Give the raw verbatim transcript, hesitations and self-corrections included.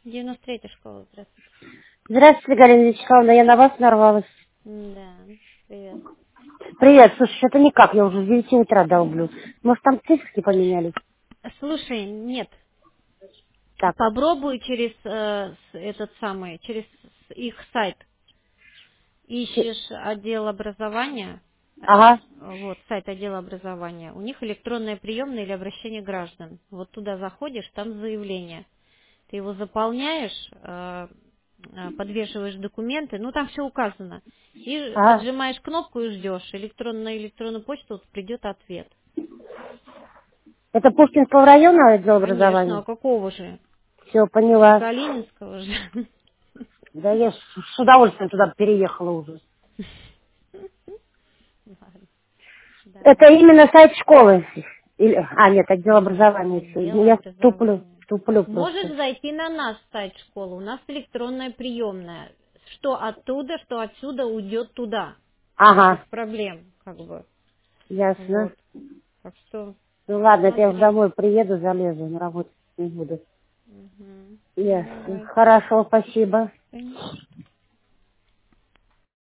девяносто третья школа, здравствуйте. Здравствуйте, Галина Вячеславовна, я на вас нарвалась. Да, привет. Привет, слушай, это никак, я уже с девяти утра долблю. Может, там циферки поменялись? Слушай, нет, Так, попробуй через э, с- этот самый, через с- их сайт. щ- Ищешь отдел образования, э, ага, вот, сайт отдела образования. У них электронная приемная или обращение граждан. Вот туда заходишь, там заявление. Ты его заполняешь, э, э, подвешиваешь документы, ну там все указано. И ага. отжимаешь кнопку и ждешь. Электронную на электронную почту вот придет ответ. Это Пушкинского района отдел Конечно, а образования? какого же? Все, поняла. Калининского же. Да я с с удовольствием туда переехала уже. Ладно, Это давай. именно сайт школы? Или... А, нет, отдел образования. Всё. Отдел Я туплю, образования. туплю Можешь просто. зайти на наш сайт школы. У нас электронная приемная. Что оттуда, что отсюда уйдет туда. Без Ага, проблем, как бы. ясно. Вот. Так что Ну ладно, это я уже смотри. домой приеду, залезу, на работу не буду. Мгм. Ну Ясно. давай. Хорошо, спасибо.